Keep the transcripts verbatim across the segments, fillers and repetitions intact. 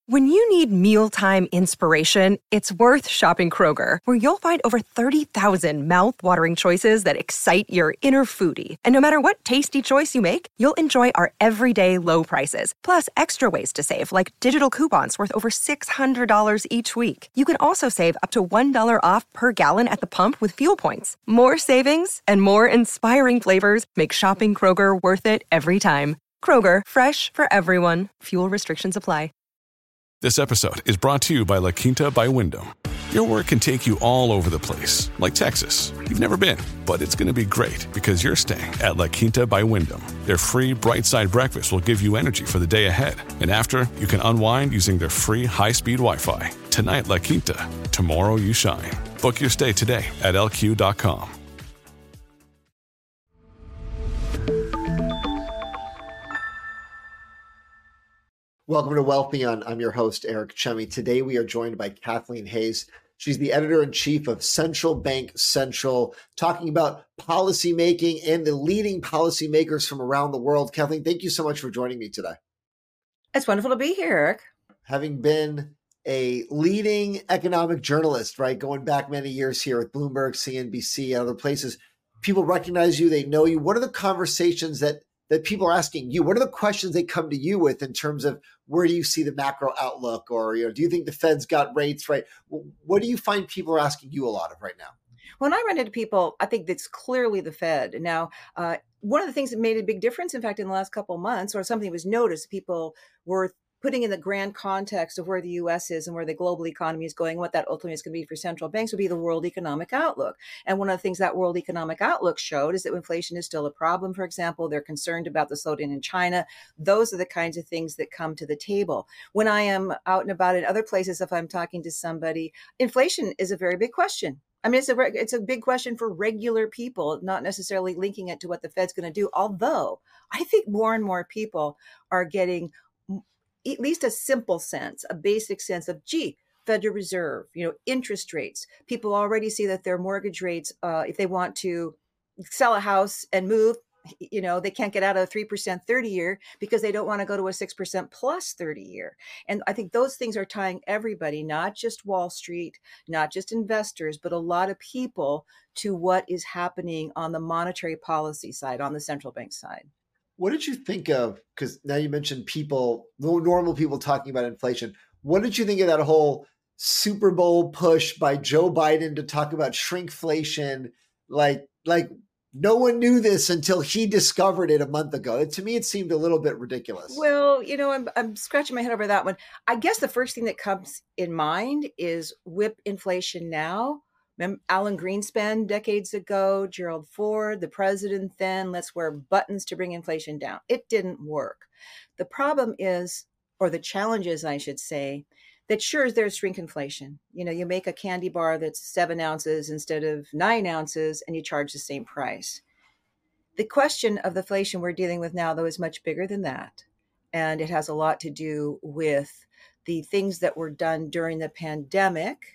When you need mealtime inspiration, it's worth shopping Kroger, where you'll find over thirty thousand mouth-watering choices that excite your inner foodie. And no matter what tasty choice you make, you'll enjoy our everyday low prices, plus extra ways to save, like digital coupons worth over six hundred dollars each week. You can also save up to one dollar off per gallon at the pump with fuel points. More savings and more inspiring flavors make shopping Kroger worth it every time. Kroger, fresh for everyone. Fuel restrictions apply. This episode is brought to you by La Quinta by Wyndham. Your work can take you all over the place, like Texas. You've never been, but it's going to be great because you're staying at La Quinta by Wyndham. Their free Bright Side breakfast will give you energy for the day ahead. And after, you can unwind using their free high-speed Wi-Fi. Tonight, La Quinta. Tomorrow, you shine. Book your stay today at L Q dot com. Welcome to Wealthion. I'm your host, Eric Chemi. Today we are joined by Kathleen Hays. She's the editor-in-chief of Central Bank Central, talking about policy making and the leading policymakers from around the world. Kathleen, thank you so much for joining me today. It's wonderful to be here, Eric. Having been a leading economic journalist, right, going back many years here with Bloomberg, C N B C, and other places, people recognize you, they know you. What are the conversations that that people are asking you? What are the questions they come to you with in terms of where do you see the macro outlook? Or, you know, do you think the Fed's got rates right? What do you find people are asking you a lot of right now? When I run into people, I think that's clearly the Fed. Now, uh, one of the things that made a big difference, in fact, in the last couple of months, or something was noticed, people were putting in the grand context of where the U S is and where the global economy is going, what that ultimately is going to be for central banks would be the world economic outlook. And one of the things that world economic outlook showed is that inflation is still a problem. For example, they're concerned about the slowdown in China. Those are the kinds of things that come to the table. When I am out and about in other places, if I'm talking to somebody, inflation is a very big question. I mean, it's a it's a big question for regular people, not necessarily linking it to what the Fed's going to do. Although I think more and more people are getting at least a simple sense, a basic sense of, gee, Federal Reserve, you know, interest rates. People already see that their mortgage rates, uh, if they want to sell a house and move, you know, they can't get out of a three percent thirty year because they don't want to go to a six percent plus thirty year. And I think those things are tying everybody, not just Wall Street, not just investors, but a lot of people to what is happening on the monetary policy side, on the central bank side. What did you think of, because now you mentioned people, normal people talking about inflation. What did you think of that whole Super Bowl push by Joe Biden to talk about shrinkflation? Like, like no one knew this until he discovered it a month ago. To me, it seemed a little bit ridiculous. Well, you know, I'm, I'm scratching my head over that one. I guess the first thing that comes in mind is whip inflation now. Remember Alan Greenspan decades ago, Gerald Ford, the president then, let's wear buttons to bring inflation down. It didn't work. The problem is, or the challenge is, I should say, that sure, there's shrinkflation. You know, you make a candy bar that's seven ounces instead of nine ounces and you charge the same price. The question of the inflation we're dealing with now, though, is much bigger than that. And it has a lot to do with the things that were done during the pandemic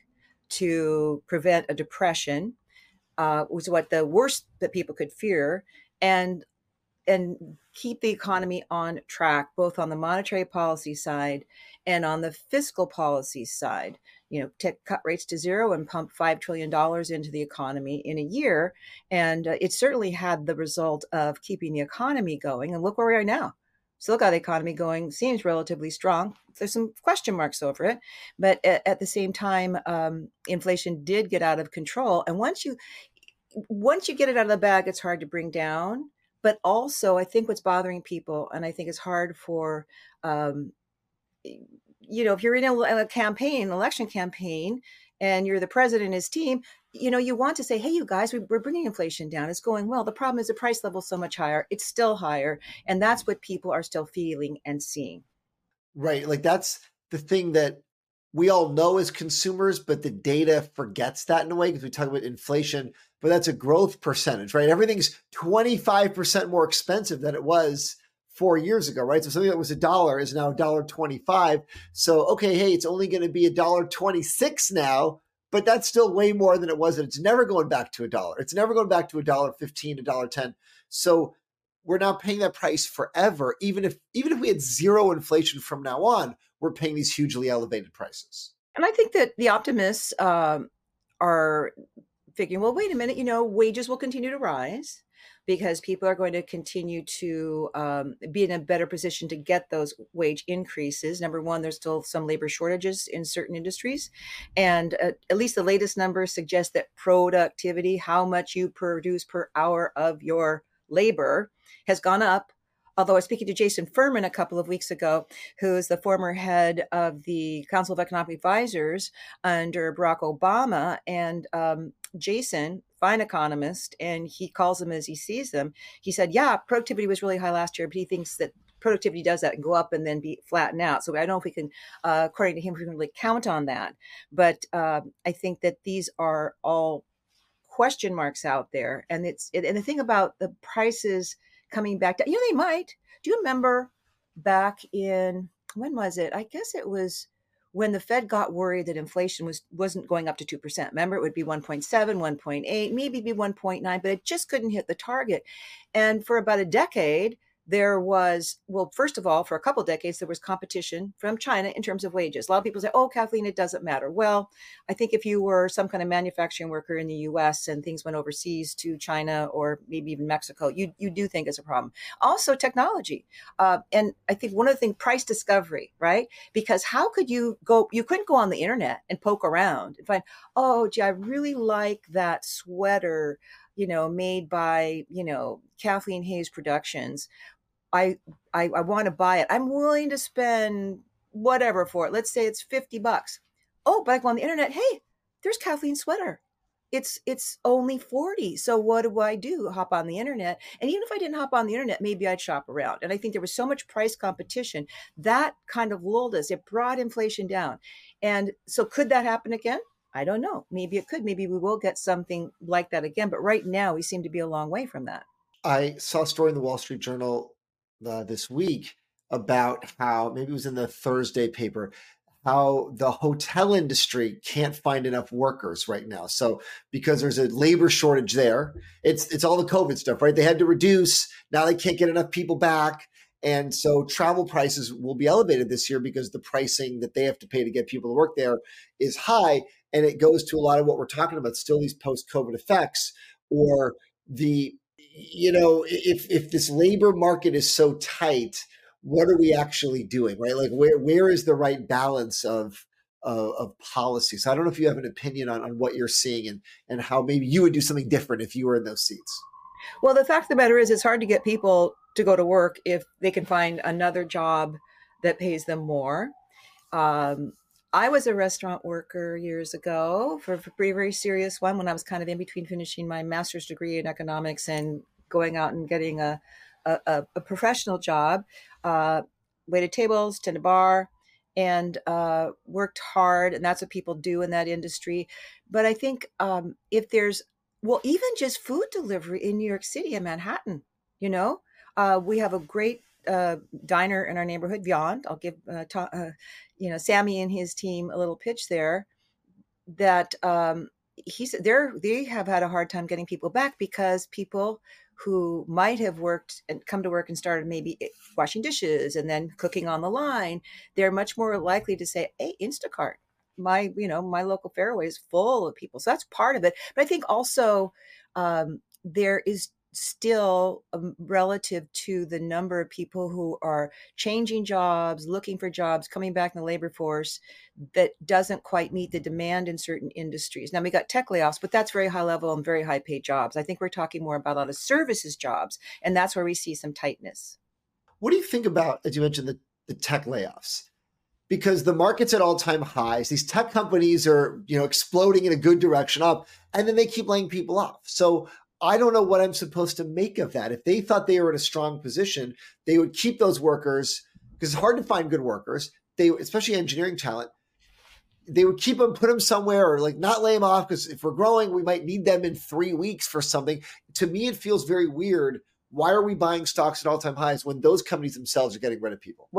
to prevent a depression, uh, was what the worst that people could fear, and and keep the economy on track, both on the monetary policy side and on the fiscal policy side. You know, to cut rates to zero and pump five trillion dollars into the economy in a year. And uh, it certainly had the result of keeping the economy going. And look where we are now. Still got the economy going, seems relatively strong. There's some question marks over it. But at, at the same time, um, inflation did get out of control. And once you once you get it out of the bag, it's hard to bring down. But also, I think what's bothering people, and I think it's hard for, um, you know, if you're in a, a campaign, election campaign, and you're the president and his team, you know, you want to say, hey, you guys, we, we're bringing inflation down. It's going well. The problem is the price level is so much higher. It's still higher. And that's what people are still feeling and seeing. Right. Like that's the thing that we all know as consumers, but the data forgets that in a way because we talk about inflation, but that's a growth percentage, right? Everything's twenty-five percent more expensive than it was four years ago, right? So something that was a dollar is now one dollar twenty-five. So, okay, hey, it's only going to be one dollar twenty-six now, but that's still way more than it was. And it's never going back to a dollar. It's never going back to one dollar fifteen, one dollar ten. So we're now paying that price forever. Even if even if we had zero inflation from now on, we're paying these hugely elevated prices. And I think that the optimists um, are figuring, well, wait a minute, you know, wages will continue to rise because people are going to continue to um, be in a better position to get those wage increases. Number one, there's still some labor shortages in certain industries. And uh, at least the latest numbers suggest that productivity, how much you produce per hour of your labor, has gone up. Although I was speaking to Jason Furman a couple of weeks ago, who is the former head of the Council of Economic Advisors under Barack Obama. And um, Jason, fine economist, and he calls them as he sees them. He said, yeah, productivity was really high last year, but he thinks that productivity does that and go up and then be flatten out. So I don't know if we can, uh, according to him, we can really count on that. But uh, I think that these are all question marks out there. And it's and the thing about the prices coming back down, you know, they might. Do you remember back in, when was it? I guess it was when the Fed got worried that inflation was, wasn't going up to two percent. Remember, it would be one point seven, one point eight, maybe be one point nine, but it just couldn't hit the target. And for about a decade, there was, well, first of all, for a couple of decades, there was competition from China in terms of wages. A lot of people say, oh, Kathleen, it doesn't matter. Well, I think if you were some kind of manufacturing worker in the U S and things went overseas to China or maybe even Mexico, you you do think it's a problem. Also, technology. Uh, and I think one of the things, price discovery, right? Because how could you go, you couldn't go on the internet and poke around and find, oh, gee, I really like that sweater, you know, made by, you know, Kathleen Hayes Productions. I, I, I want to buy it. I'm willing to spend whatever for it. Let's say it's fifty bucks. Oh, but I go on the internet. Hey, there's Kathleen's sweater. It's, it's only forty. So what do I do? Hop on the internet. And even if I didn't hop on the internet, maybe I'd shop around. And I think there was so much price competition that kind of lulled us. It brought inflation down. And so could that happen again? I don't know. Maybe it could. Maybe we will get something like that again. But right now we seem to be a long way from that. I saw a story in the Wall Street Journal Uh, this week about how, maybe it was in the Thursday paper, how the hotel industry can't find enough workers right now. So because there's a labor shortage there, it's it's all the COVID stuff, right? They had to reduce. Now they can't get enough people back. And so travel prices will be elevated this year because the pricing that they have to pay to get people to work there is high. And it goes to a lot of what we're talking about, still these post-COVID effects, or the you know, if if this labor market is so tight, what are we actually doing, right? Like, where where is the right balance of uh, of policy? So I don't know if you have an opinion on, on what you're seeing and and how maybe you would do something different if you were in those seats. Well, the fact of the matter is, it's hard to get people to go to work if they can find another job that pays them more. Um, I was a restaurant worker years ago for a very, very serious one when I was kind of in between finishing my master's degree in economics and going out and getting a, a, a professional job. Uh, waited tables, tended a bar, and uh, worked hard. And that's what people do in that industry. But I think um, if there's, well, even just food delivery in New York City and Manhattan, you know, uh, we have a great uh, diner in our neighborhood, Beyond. I'll give, uh, ta- uh, you know, Sammy and his team a little pitch there that um, he said they're, they have had a hard time getting people back because people who might have worked and come to work and started maybe washing dishes and then cooking on the line, they're much more likely to say, hey, Instacart, my, you know, my local Fairway is full of people. So that's part of it. But I think also um, there is still um, relative to the number of people who are changing jobs, looking for jobs, coming back in the labor force, that doesn't quite meet the demand in certain industries. Now we got tech layoffs, but that's very high level and very high paid jobs. I think we're talking more about a lot of services jobs, and that's where we see some tightness. What do you think about, as you mentioned, the, the tech layoffs? Because the market's at all-time highs. These tech companies are, you know, exploding in a good direction up, and then they keep laying people off. So I don't know what I'm supposed to make of that. If they thought they were in a strong position, they would keep those workers, because it's hard to find good workers. They, especially engineering talent, they would keep them, put them somewhere, or like not lay them off, because if we're growing, we might need them in three weeks for something. To me, it feels very weird. Why are we buying stocks at all-time highs when those companies themselves are getting rid of people? Well,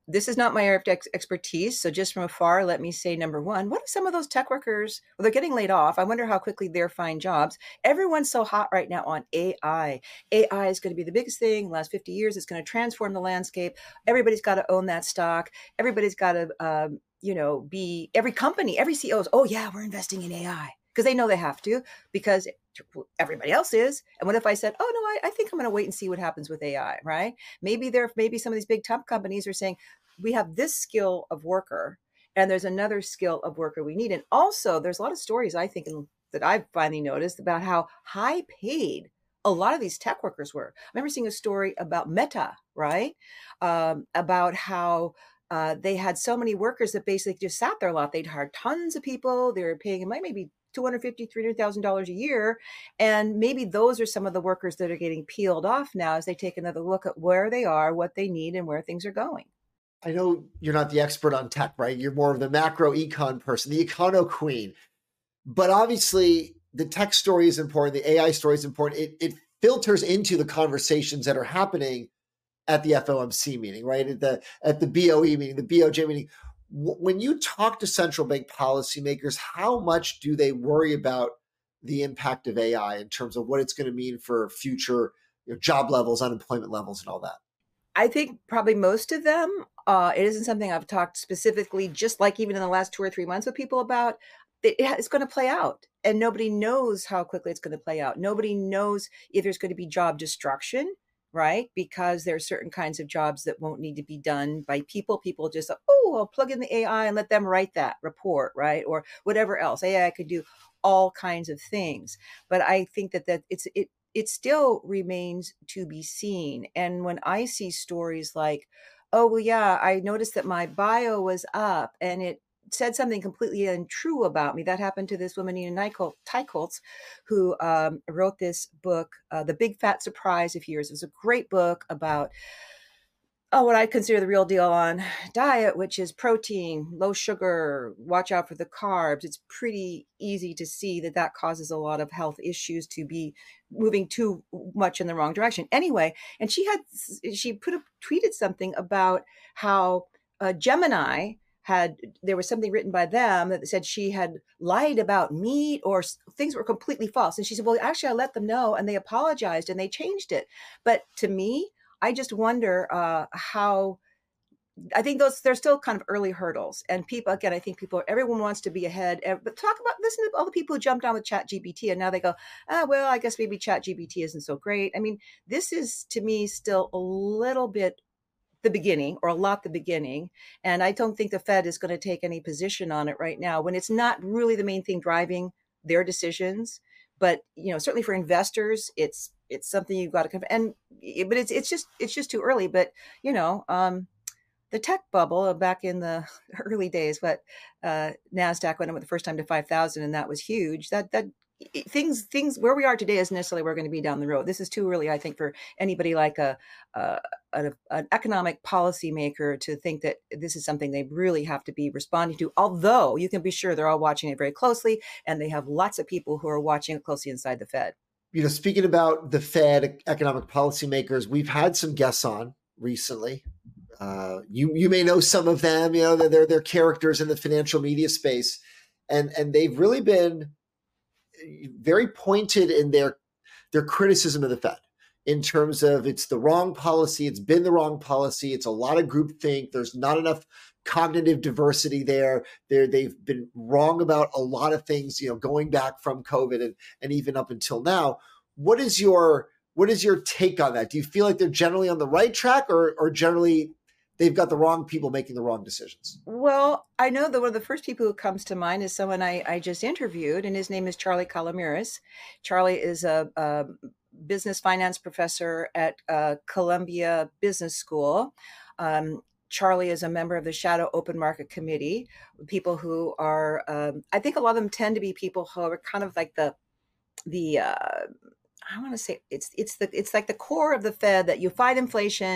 this is not my area of ex- expertise. So just from afar, let me say, number one, what if some of those tech workers, well, they're getting laid off. I wonder how quickly they'll find jobs. Everyone's so hot right now on A I. A I is going to be the biggest thing. The last fifty years, it's going to transform the landscape. Everybody's got to own that stock. Everybody's got to, um, you know, be every company, every C E O is, oh yeah, we're investing in A I because they know they have to because everybody else is. And what if I said, oh no, I, I think I'm going to wait and see what happens with A I, right? Maybe there, maybe some of these big tech companies are saying, we have this skill of worker and there's another skill of worker we need. And also there's a lot of stories I think in, that I've finally noticed about how high paid a lot of these tech workers were. I remember seeing a story about Meta, right? Um, about how uh, they had so many workers that basically just sat there a lot. They'd hired tons of people. They were paying, it might maybe two hundred fifty thousand dollars, three hundred thousand dollars a year. And maybe those are some of the workers that are getting peeled off now as they take another look at where they are, what they need, and where things are going. I know you're not the expert on tech, right? You're more of the macro econ person, the econo queen. But obviously, the tech story is important. The A I story is important. It, it filters into the conversations that are happening at the F O M C meeting, right? At the at the B O E meeting, the B O J meeting. When you talk to central bank policymakers, how much do they worry about the impact of A I in terms of what it's going to mean for future, you know, job levels, unemployment levels, and all that? I think probably most of them, uh, it isn't something I've talked specifically, just like even in the last two or three months with people about. It, it's going to play out and nobody knows how quickly it's going to play out. Nobody knows if there's going to be job destruction, right? Because there are certain kinds of jobs that won't need to be done by people. People just, oh, I'll plug in the A I and let them write that report, right? Or whatever else. A I could do all kinds of things. But I think that, that it's it it still remains to be seen. And when I see stories like, oh, well, yeah, I noticed that my bio was up and it said something completely untrue about me. That happened to this woman, Nina Teicholz, who um, wrote this book, uh, The Big Fat Surprise of Years. It was a great book about, oh, what I consider the real deal on diet, which is protein, low sugar, watch out for the carbs. It's pretty easy to see that that causes a lot of health issues to be moving too much in the wrong direction. Anyway, and she had, she put a, tweeted something about how uh, Gemini had, there was something written by them that said she had lied about meat or things were completely false. And she said, well, actually, I let them know and they apologized and they changed it. But to me, I just wonder uh, how, I think those, they're still kind of early hurdles. And people, again, I think people, everyone wants to be ahead. But talk about, listen to all the people who jumped on with ChatGPT and now they go, ah, well, I guess maybe ChatGPT isn't so great. I mean, this is to me still a little bit the beginning or a lot the beginning. And I don't think the Fed is going to take any position on it right now when it's not really the main thing driving their decisions. But, you know, certainly for investors, it's, it's something you've got to, and, but it's, it's just, it's just too early. But, you know, um, the tech bubble back in the early days, but uh, NASDAQ went up the first time to five thousand and that was huge. That, that, things things where we are today isn't necessarily where we're going to be down the road. This is too early, I think, for anybody like a, a, a an economic policymaker to think that this is something they really have to be responding to, although you can be sure they're all watching it very closely and they have lots of people who are watching it closely inside the Fed. You know, speaking about the Fed, economic policymakers, we've had some guests on recently. Uh, you you may know some of them. You know, they're they're characters in the financial media space, and and they've really been very pointed in their their criticism of the Fed in terms of it's the wrong policy, it's been the wrong policy, it's a lot of groupthink, there's not enough cognitive diversity there. They're, they've been wrong about a lot of things, you know, going back from COVID and, and even up until now. What is your what is your take on that? Do you feel like they're generally on the right track or or generally they've got the wrong people making the wrong decisions? Well, I know that one of the first people who comes to mind is someone I, I just interviewed, and his name is Charlie Calomiris. Charlie is a, a business finance professor at uh, Columbia Business School. Um, Charlie is a member of the Shadow Open Market Committee, people who are, um, I think a lot of them tend to be people who are kind of like the, the uh, I want to say it's it's the it's like the core of the Fed, that you fight inflation,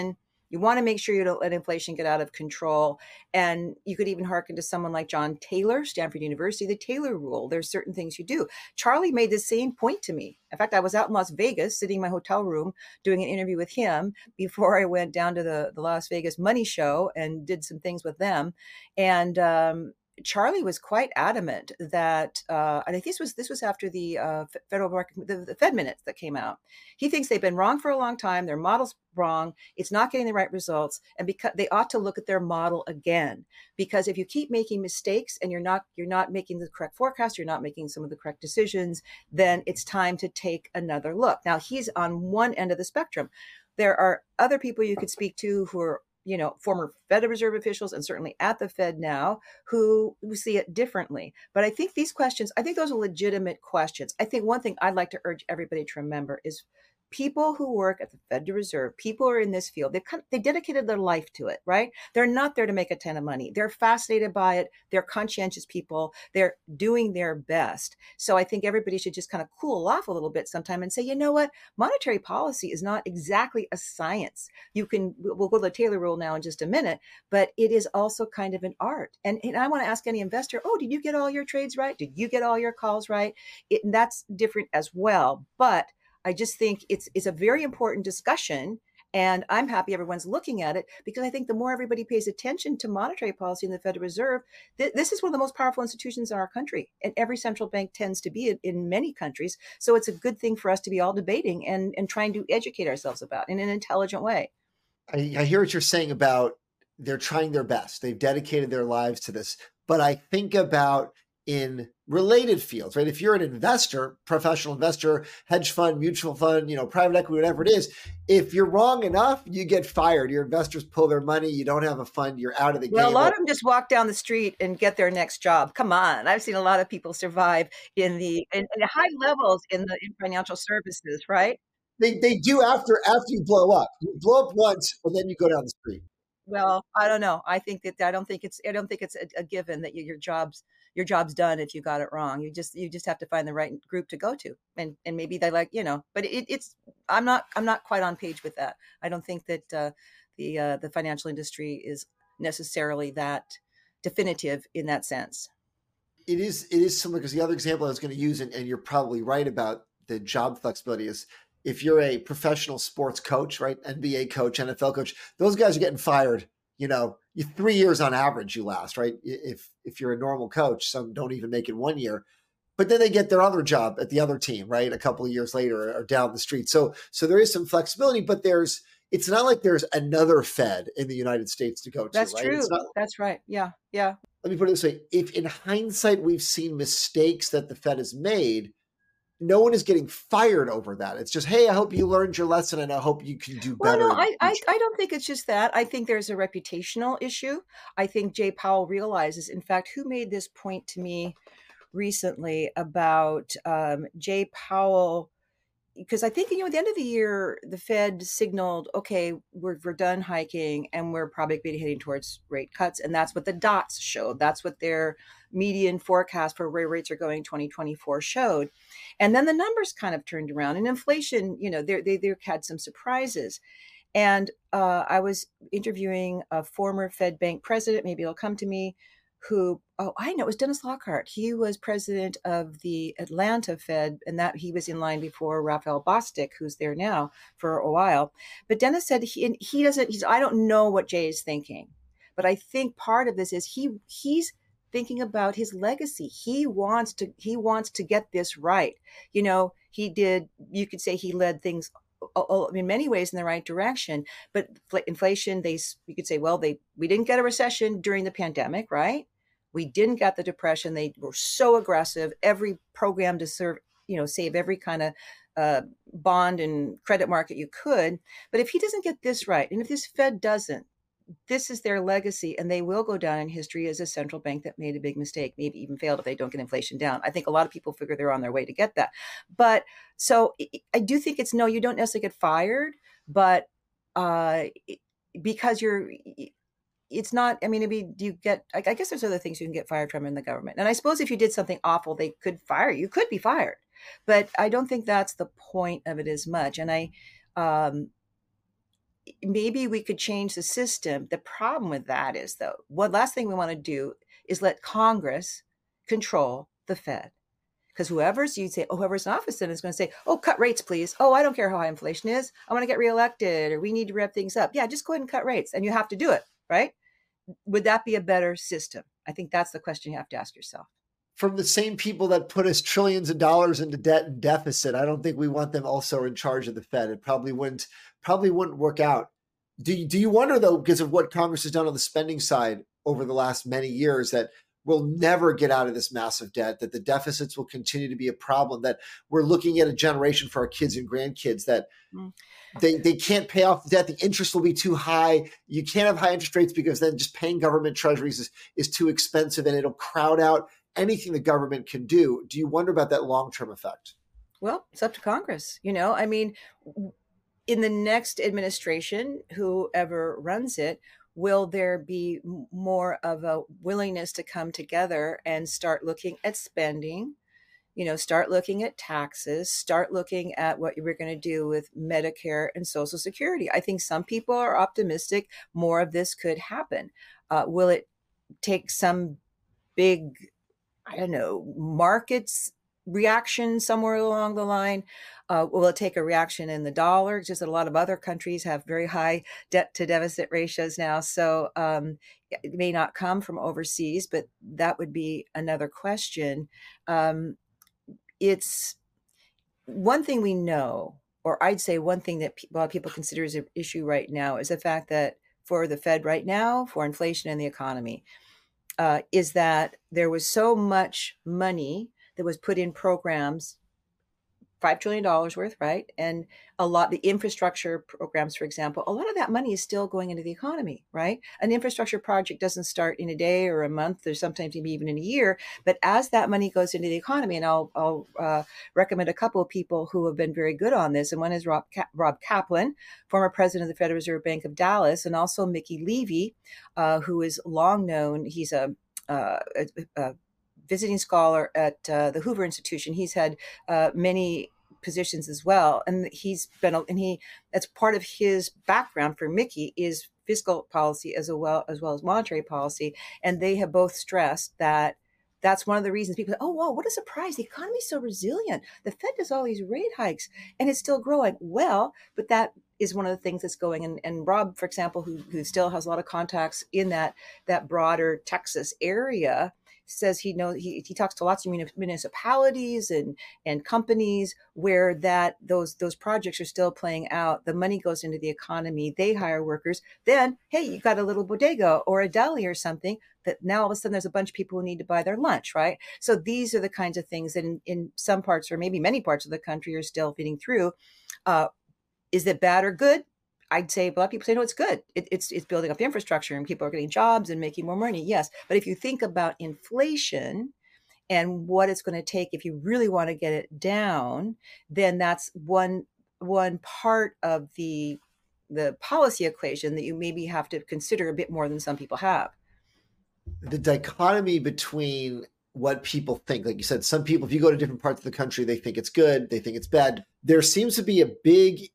You want to make sure you don't let inflation get out of control. And you could even hearken to someone like John Taylor, Stanford University, the Taylor rule. There's certain things you do. Charlie made the same point to me. In fact, I was out in Las Vegas sitting in my hotel room doing an interview with him before I went down to the, the Las Vegas Money Show and did some things with them. And um, Charlie was quite adamant that, uh, and I think this was this was after the uh, federal market, the, the Fed minutes that came out. He thinks they've been wrong for a long time. Their model's wrong. It's not getting the right results, and because they ought to look at their model again. Because if you keep making mistakes and you're not you're not making the correct forecast, you're not making some of the correct decisions, then it's time to take another look. Now he's on one end of the spectrum. There are other people you could speak to who are, you know, former Federal Reserve officials and certainly at the Fed now who see it differently. But I think these questions, I think those are legitimate questions. I think one thing I'd like to urge everybody to remember is people who work at the Federal Reserve, people who are in this field, they've kind of, they dedicated their life to it, right? They're not there to make a ton of money. They're fascinated by it. They're conscientious people. They're doing their best. So I think everybody should just kind of cool off a little bit sometime and say, you know what? Monetary policy is not exactly a science. You can, we'll go to the Taylor rule now in just a minute, but it is also kind of an art. And, and I want to ask any investor, oh, did you get all your trades right? Did you get all your calls right? It, and that's different as well. But I just think it's it's a very important discussion, and I'm happy everyone's looking at it because I think the more everybody pays attention to monetary policy in the Federal Reserve, th- this is one of the most powerful institutions in our country, and every central bank tends to be in, in many countries. So it's a good thing for us to be all debating and, and trying to educate ourselves about in an intelligent way. I, I hear what you're saying about they're trying their best. They've dedicated their lives to this. But I think about in related fields, right? If you're an investor, professional investor, hedge fund, mutual fund, you know, private equity, whatever it is, if you're wrong enough, you get fired. Your investors pull their money. You don't have a fund. You're out of the well, game. Well, a lot of them just walk down the street and get their next job. Come on. I've seen a lot of people survive in the in, in the high levels in the in financial services, right? They they do after after you blow up. You blow up once and then you go down the street. Well, I don't know. I think that I don't think it's I don't think it's a, a given that you, your job's your job's done if you got it wrong. You just you just have to find the right group to go to, and and maybe they like you know. But it, it's I'm not I'm not quite on page with that. I don't think that uh, the uh, the financial industry is necessarily that definitive in that sense. It is it is similar because the other example I was going to use, and, and you're probably right about the job flexibility, is if you're a professional sports coach, right, N B A coach, N F L coach, those guys are getting fired. You know, you three years on average you last, right? If if you're a normal coach, some don't even make it one year, but then they get their other job at the other team, right? A couple of years later or down the street. So so there is some flexibility, but there's it's not like there's another Fed in the United States to go to. That's right? true. It's not, That's right. Yeah, yeah. Let me put it this way: if in hindsight we've seen mistakes that the Fed has made, no one is getting fired over that. It's just, hey, I hope you learned your lesson and I hope you can do better. Well, no, I, I, I don't think it's just that. I think there's a reputational issue. I think Jay Powell realizes, in fact, who made this point to me recently about um, Jay Powell, because I think, you know, at the end of the year, the Fed signaled, okay, we're, we're done hiking and we're probably heading towards rate cuts. And that's what the dots showed. That's what their median forecast for where rates are going twenty twenty-four showed. And then the numbers kind of turned around, and inflation, you know, they they had some surprises. And uh, I was interviewing a former Fed bank president, maybe he'll come to me, who, oh, I know, it was Dennis Lockhart. He was president of the Atlanta Fed, and that he was in line before Raphael Bostic, who's there now for a while. But Dennis said he and he doesn't, he's, I don't know what Jay is thinking, but I think part of this is he he's thinking about his legacy. He wants to he wants to get this right. You know, he did, you could say he led things in many ways in the right direction, but inflation, they, you could say, well, they, we didn't get a recession during the pandemic, right? We didn't get the depression. They were so aggressive, every program to serve, you know, save every kind of uh, bond and credit market you could. But if he doesn't get this right, and if this Fed doesn't, this is their legacy, and they will go down in history as a central bank that made a big mistake, maybe even failed if they don't get inflation down. I think a lot of people figure they're on their way to get that. But so I do think it's, no, you don't necessarily get fired, but uh, because you're, it's not, I mean, it'd be, do you get, I guess there's other things you can get fired from in the government. And I suppose if you did something awful, they could fire you. You could be fired. But I don't think that's the point of it as much. And I, um, maybe we could change the system. The problem with that is, though, one last thing we want to do is let Congress control the Fed. Because whoever's, you'd say, oh, whoever's in office then is going to say, oh, cut rates, please. Oh, I don't care how high inflation is. I want to get reelected, or we need to rev things up. Yeah, just go ahead and cut rates. And you have to do it, right? Would that be a better system? I think that's the question you have to ask yourself. From the same people that put us trillions of dollars into debt and deficit, I don't think we want them also in charge of the Fed. It probably wouldn't, probably wouldn't work out. Do you, do you wonder, though, because of what Congress has done on the spending side over the last many years, that we'll never get out of this massive debt, that the deficits will continue to be a problem, that we're looking at a generation for our kids and grandkids that mm. they, they can't pay off the debt. The interest will be too high. You can't have high interest rates because then just paying government treasuries is, is too expensive, and it'll crowd out anything the government can do. Do you wonder about that long-term effect? Well, it's up to Congress. You know, I mean, in the next administration, whoever runs it, will there be more of a willingness to come together and start looking at spending, you know, start looking at taxes, start looking at what we're going to do with Medicare and Social Security? I think some people are optimistic more of this could happen. Uh, will it take some big, I don't know, markets reaction somewhere along the line? Uh, will it take a reaction in the dollar? Just that a lot of other countries have very high debt to deficit ratios now. So um, it may not come from overseas, but that would be another question. Um, it's one thing we know, or I'd say one thing that a lot of people consider as an issue right now, is the fact that for the Fed right now, for inflation and the economy, uh, is that there was so much money that was put in programs, five trillion dollars worth, right? And a lot, the infrastructure programs, for example, a lot of that money is still going into the economy, right? An infrastructure project doesn't start in a day or a month, or sometimes maybe even in a year. But as that money goes into the economy, and I'll, I'll uh, recommend a couple of people who have been very good on this. And one is Rob, Ka- Rob Kaplan, former president of the Federal Reserve Bank of Dallas, and also Mickey Levy, uh, who is long known. He's a, uh, a, a visiting scholar at uh, the Hoover Institution. He's had uh, many positions as well, and he's been, and he, that's part of his background for Mickey is fiscal policy as well as well as monetary policy, and they have both stressed that that's one of the reasons people say, oh, wow, what a surprise, the economy is so resilient. The Fed does all these rate hikes and it's still growing. Well, but that is one of the things that's going. And, and Rob, for example, who, who still has a lot of contacts in that that broader Texas area, says he knows he, he talks to lots of municipalities and and companies where that those those projects are still playing out. The money goes into the economy. They hire workers. Then, hey, you got a little bodega or a deli or something that now all of a sudden there's a bunch of people who need to buy their lunch, right? So these are the kinds of things that in, in some parts or maybe many parts of the country are still feeding through. Uh, is it bad or good? I'd say a lot of people say, no, it's good. It, it's it's building up infrastructure and people are getting jobs and making more money. Yes. But if you think about inflation and what it's going to take, if you really want to get it down, then that's one one part of the the policy equation that you maybe have to consider a bit more than some people have. The dichotomy between what people think, like you said, some people, if you go to different parts of the country, they think it's good, they think it's bad. There seems to be a big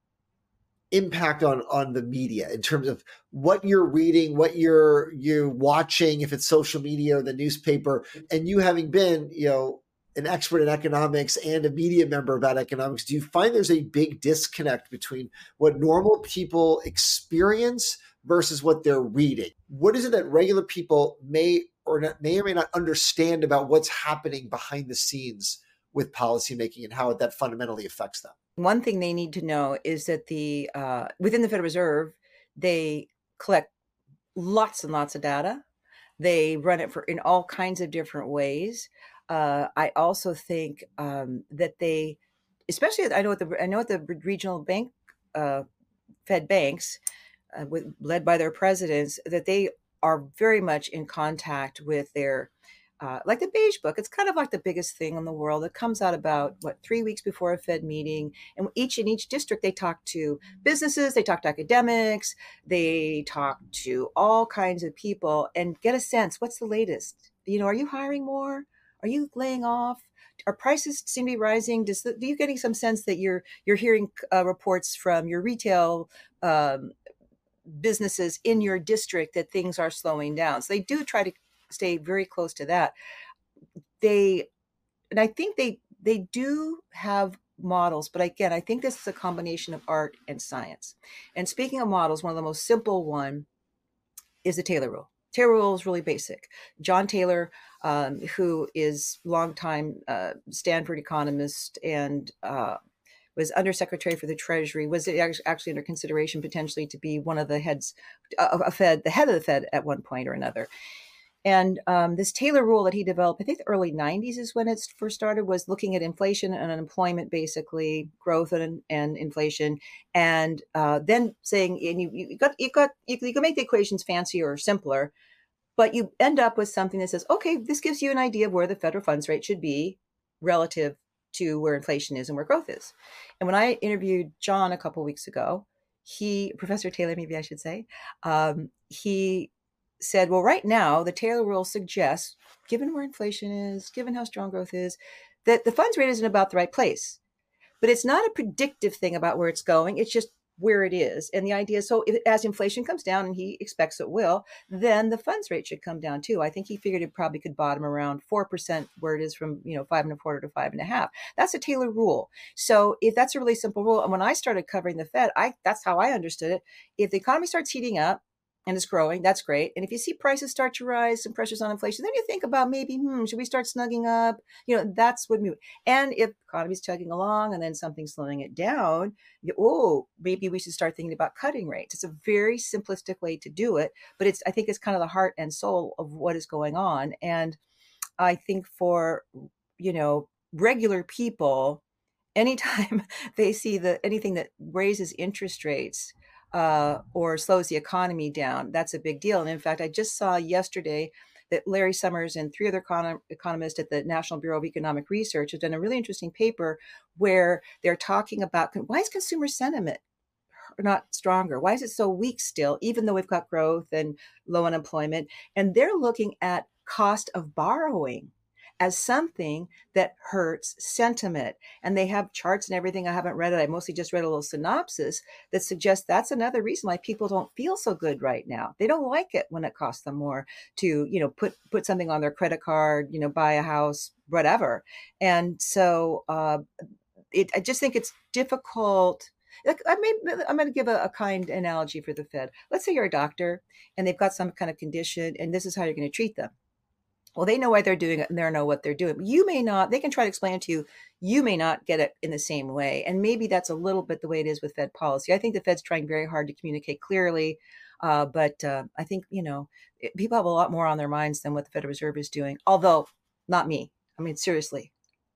impact on on the media in terms of what you're reading, what you're you're watching, if it's social media or the newspaper. And you having been, you know, an expert in economics and a media member about economics, do you find there's a big disconnect between what normal people experience versus what they're reading? What is it that regular people may or not, may or may not understand about what's happening behind the scenes with policymaking and how that fundamentally affects them? One thing they need to know is that the uh, within the Federal Reserve, they collect lots and lots of data. They run it for in all kinds of different ways. Uh, I also think um, that they, especially I know at the I know at the regional bank, uh, Fed banks, uh, with, led by their presidents, that they are very much in contact with their. Uh, like the Beige Book, it's kind of like the biggest thing in the world. It comes out about, what, three weeks before a Fed meeting. And each in each district, they talk to businesses, they talk to academics, they talk to all kinds of people and get a sense, what's the latest? You know, are you hiring more? Are you laying off? Our prices seem to be rising. Does the, do you getting some sense that you're you're hearing uh, reports from your retail um, businesses in your district that things are slowing down? So they do try to stay very close to that. They, and I think they they do have models, but again, I think this is a combination of art and science. And speaking of models, one of the most simple one is the Taylor rule. Taylor rule is really basic. John Taylor, um, who is longtime uh, Stanford economist and uh, was undersecretary for the Treasury, was actually under consideration potentially to be one of the heads of a Fed, the head of the Fed at one point or another. And um, this Taylor rule that he developed, I think the early nineties is when it first started, was looking at inflation and unemployment, basically growth and, and inflation, and uh, then saying, and you, you got you got you, you can make the equations fancier or simpler, but you end up with something that says, okay, this gives you an idea of where the federal funds rate should be relative to where inflation is and where growth is. And when I interviewed John a couple of weeks ago, he, Professor Taylor, maybe I should say, um, he said, well, right now, the Taylor rule suggests, given where inflation is, given how strong growth is, that the funds rate isn't about the right place. But it's not a predictive thing about where it's going. It's just where it is. And the idea is, so if, as inflation comes down, and he expects it will, then the funds rate should come down too. I think he figured it probably could bottom around four percent where it is from, you know, five and a quarter to five and a half. That's a Taylor rule. So if that's a really simple rule, and when I started covering the Fed, I that's how I understood it. If the economy starts heating up, and it's growing, that's great. And if you see prices start to rise and pressures on inflation, then you think about maybe, hmm, should we start snugging up? You know, that's what move. And if the economy's chugging along and then something's slowing it down, you, oh, maybe we should start thinking about cutting rates. It's a very simplistic way to do it, but it's I think it's kind of the heart and soul of what is going on. And I think for, you know, regular people, anytime they see the anything that raises interest rates, Uh, or slows the economy down, that's a big deal. And in fact, I just saw yesterday that Larry Summers and three other econ- economists at the National Bureau of Economic Research have done a really interesting paper where they're talking about why is consumer sentiment not stronger? Why is it so weak still, even though we've got growth and low unemployment? And they're looking at cost of borrowing as something that hurts sentiment. And they have charts and everything. I haven't read it. I mostly just read a little synopsis that suggests that's another reason why people don't feel so good right now. They don't like it when it costs them more to, you know, put, put something on their credit card, you know, buy a house, whatever. And so uh, it, I just think it's difficult. Like I may, I'm going to give a, a kind analogy for the Fed. Let's say you're a doctor and they've got some kind of condition and this is how you're going to treat them. Well, they know why they're doing it and they know what they're doing. You may not, they can try to explain it to you. You may not get it in the same way. And maybe that's a little bit the way it is with Fed policy. I think the Fed's trying very hard to communicate clearly. Uh, but uh, I think, you know, it, people have a lot more on their minds than what the Federal Reserve is doing. Although not me. I mean, seriously.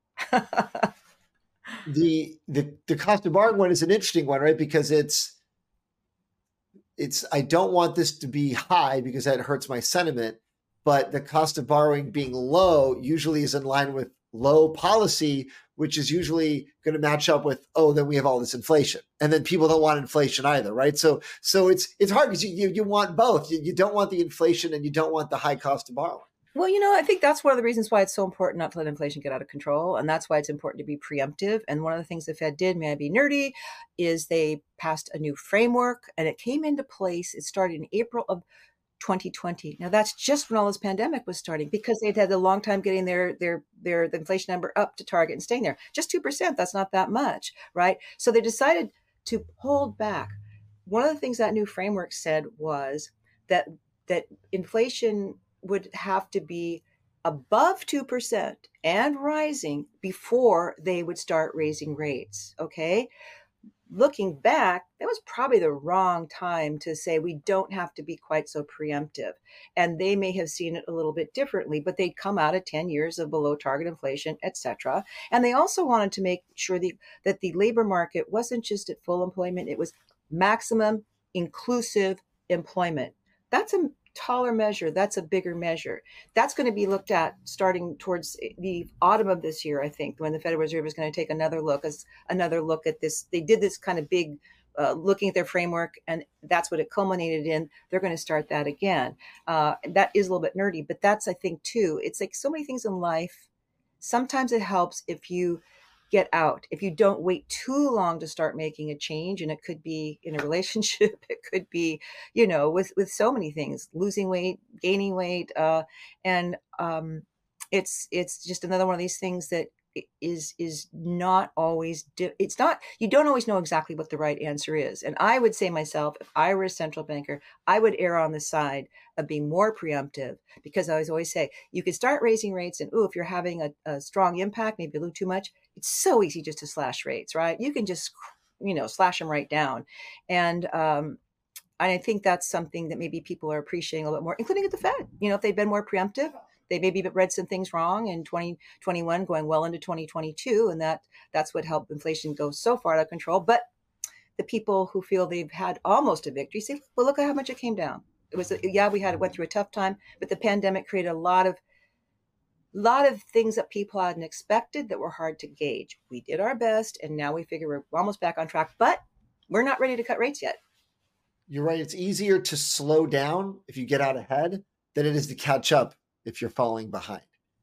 the, the, the cost of borrowing one is an interesting one, right? Because it's, it's, I don't want this to be high because that hurts my sentiment. But the cost of borrowing being low usually is in line with low policy, which is usually going to match up with, oh, then we have all this inflation. And then people don't want inflation either, right? So so it's it's hard because you, you you want both. You, you don't want the inflation and you don't want the high cost of borrowing. Well, you know, I think that's one of the reasons why it's so important not to let inflation get out of control. And that's why it's important to be preemptive. And one of the things the Fed did, may I be nerdy, is they passed a new framework and it came into place. It started in April of twenty twenty. Now that's just when all this pandemic was starting because they'd had a long time getting their their their the inflation number up to target and staying there. Just two percent, that's not that much, right? So they decided to hold back. One of the things that new framework said was that that inflation would have to be above two percent and rising before they would start raising rates, okay? Looking back, that was probably the wrong time to say we don't have to be quite so preemptive. And they may have seen it a little bit differently, but they'd come out of ten years of below target inflation, et cetera. And they also wanted to make sure the, that the labor market wasn't just at full employment, it was maximum inclusive employment. That's a taller measure. That's a bigger measure. That's going to be looked at starting towards the autumn of this year, I think, when the Federal Reserve is going to take another look as another look at this. They did this kind of big uh, looking at their framework, and that's what it culminated in. They're going to start that again. Uh, that is a little bit nerdy, but that's, I think, too, it's like so many things in life. sometimes it helps if you get out, if you don't wait too long to start making a change. And it could be in a relationship, it could be, you know, with with so many things, losing weight, gaining weight, uh and um it's it's just another one of these things that is is not always di- it's not, you don't always know exactly what the right answer is. And I would say myself, if I were a central banker, I would err on the side of being more preemptive, because I was always say you can start raising rates, and oh, if you're having a, a strong impact, maybe a little too much, it's so easy just to slash rates, right? You can just, you know, slash them right down. And um I think that's something that maybe people are appreciating a little bit more, including at the Fed. You know, if they've been more preemptive, they maybe read some things wrong in twenty twenty-one, going well into twenty twenty-two, and that that's what helped inflation go so far out of control. But the people who feel they've had almost a victory say, well, look at how much it came down. It was, yeah, we had went through a tough time, but the pandemic created a lot of lot of things that people hadn't expected that were hard to gauge. We did our best, and now we figure we're almost back on track, but we're not ready to cut rates yet. You're right. It's easier to slow down if you get out ahead than it is to catch up if you're falling behind.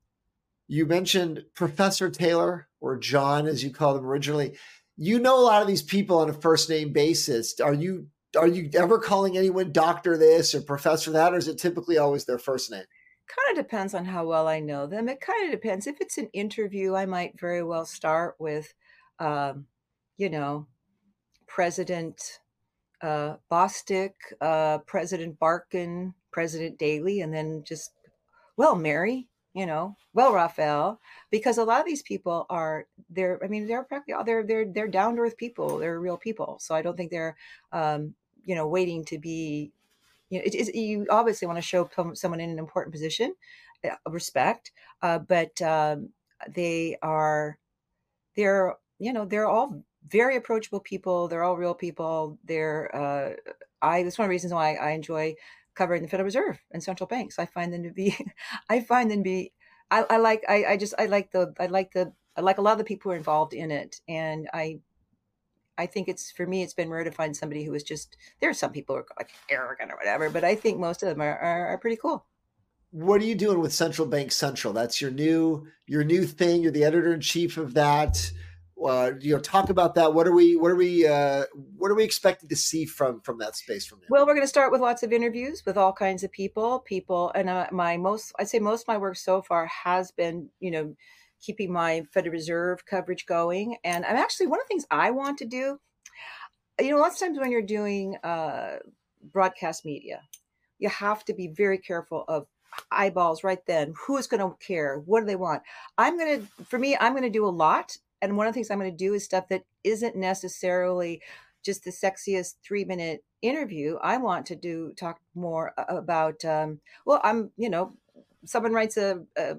You mentioned Professor Taylor, or John, as you called him originally. You know a lot of these people on a first name basis. Are you are you ever calling anyone Doctor this or Professor that, or is it typically always their first name? Kind of depends on how well I know them. It kind of depends. If it's an interview, I might very well start with, um, you know, President uh, Bostic, uh, President Barkin, President Daly, and then just, well, Mary, you know, well, Raphael, because a lot of these people are, they're, I mean, they're practically, they're, they're, they're down to earth people. They're real people. So I don't think they're, um, you know, waiting to be, you know, it is, you obviously want to show someone in an important position, uh, respect, uh, but um, they are, they're, you know, they're all very approachable people. They're all real people. They're, uh, I, that's one of the reasons why I enjoy covering the Federal Reserve and central banks. I find them to be, I find them to be, I, I like, I, I just, I like the, I like the, I like a lot of the people who are involved in it. And I, I think it's, for me, it's been rare to find somebody who is just, there are some people who are like arrogant or whatever, but I think most of them are, are, are pretty cool. What are you doing with Central Bank Central? That's your new, your new thing. You're the editor in chief of that. Uh, you know, talk about that. What are we, what are we, uh, what are we expected to see from, from that space from you? Well, we're going to start with lots of interviews with all kinds of people, people. And uh, my most, I'd say most of my work so far has been, you know, keeping my Federal Reserve coverage going. And I'm actually, one of the things I want to do, you know, lots of times when you're doing uh, broadcast media, you have to be very careful of eyeballs right then. Who is going to care? What do they want? I'm going to, for me, I'm going to do a lot. And one of the things I'm going to do is stuff that isn't necessarily just the sexiest three minute interview. I want to do, talk more about, um, well, I'm, you know, someone writes a, a,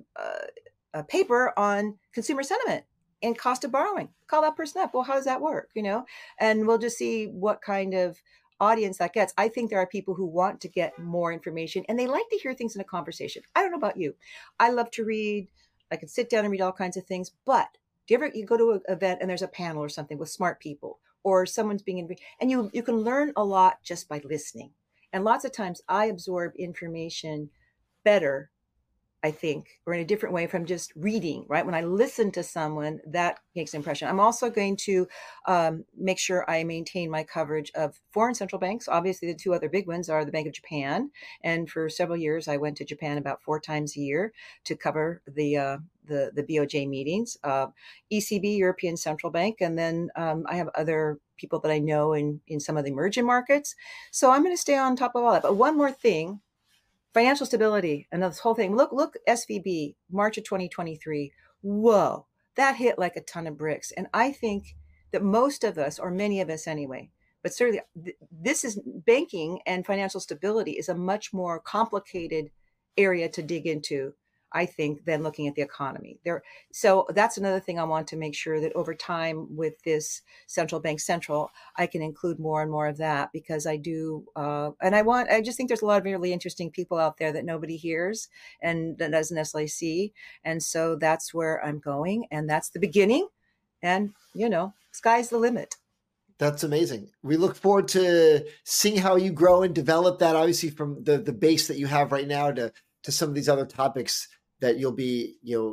a paper on consumer sentiment and cost of borrowing. Call that person up. Well, how does that work? You know, and we'll just see what kind of audience that gets. I think there are people who want to get more information and they like to hear things in a conversation. I don't know about you. I love to read. I can sit down and read all kinds of things, but do you ever, you go to an event and there's a panel or something with smart people or someone's being in, and you, you can learn a lot just by listening. And lots of times I absorb information better, I think, or in a different way from just reading, right? When I listen to someone, that makes an impression. I'm also going to um, make sure I maintain my coverage of foreign central banks. Obviously, the two other big ones are the Bank of Japan. And for several years, I went to Japan about four times a year to cover the uh, the, the B O J meetings, uh, E C B, European Central Bank. And then um, I have other people that I know in, in some of the emerging markets. So I'm going to stay on top of all that. But one more thing. Financial stability and this whole thing. Look, look, S V B, March of twenty twenty-three. Whoa, that hit like a ton of bricks. And I think that most of us, or many of us anyway, but certainly th- this is banking and financial stability is a much more complicated area to dig into, I think, than looking at the economy. There, so that's another thing I want to make sure that over time with this central bank central, I can include more and more of that because I do, uh, and I want, I just think there's a lot of really interesting people out there that nobody hears and that doesn't necessarily see. And so that's where I'm going, and that's the beginning. And, you know, sky's the limit. That's amazing. We look forward to seeing how you grow and develop that, obviously from the, the base that you have right now to, to some of these other topics that you'll be, you know,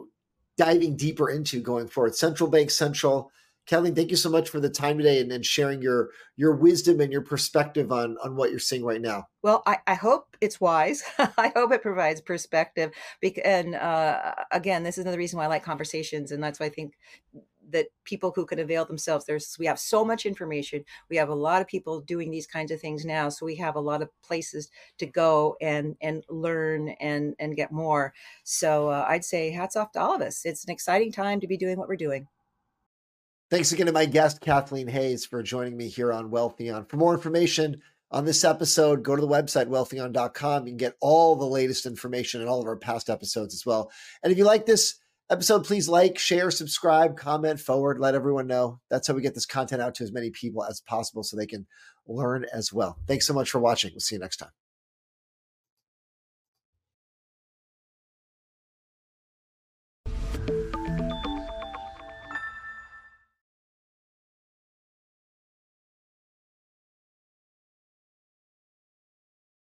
diving deeper into going forward. Central Bank Central. Kathleen, thank you so much for the time today and, and sharing your your wisdom and your perspective on, on what you're seeing right now. Well, I, I hope it's wise. I hope it provides perspective. And uh, again, this is another reason why I like conversations. And that's why I think that people who can avail themselves, there's, we have so much information. We have a lot of people doing these kinds of things now. So we have a lot of places to go and, and learn and, and get more. So uh, I'd say hats off to all of us. It's an exciting time to be doing what we're doing. Thanks again to my guest, Kathleen Hays, for joining me here on Wealthion. For more information on this episode, go to the website, wealthion dot com. You can get all the latest information and all of our past episodes as well. And if you like this episode, please like, share, subscribe, comment, forward, let everyone know. That's how we get this content out to as many people as possible so they can learn as well. Thanks so much for watching. We'll see you next time.